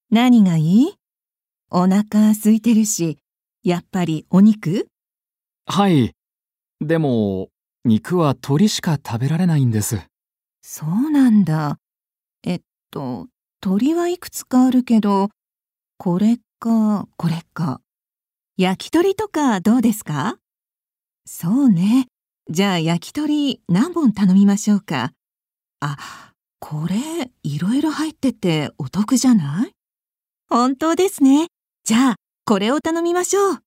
何がいい？お腹空いてるし、やっぱりお肉？ はい。でも、肉は鶏しか食べられないんです。 そうなんだ。えっ鳥はいくつかあるけど、これか、これか。焼き鳥とかどうですか？そうね。じゃあ焼き鳥何本頼みましょうか。あ、これいろいろ入っててお得じゃない？本当ですね。じゃあこれを頼みましょう。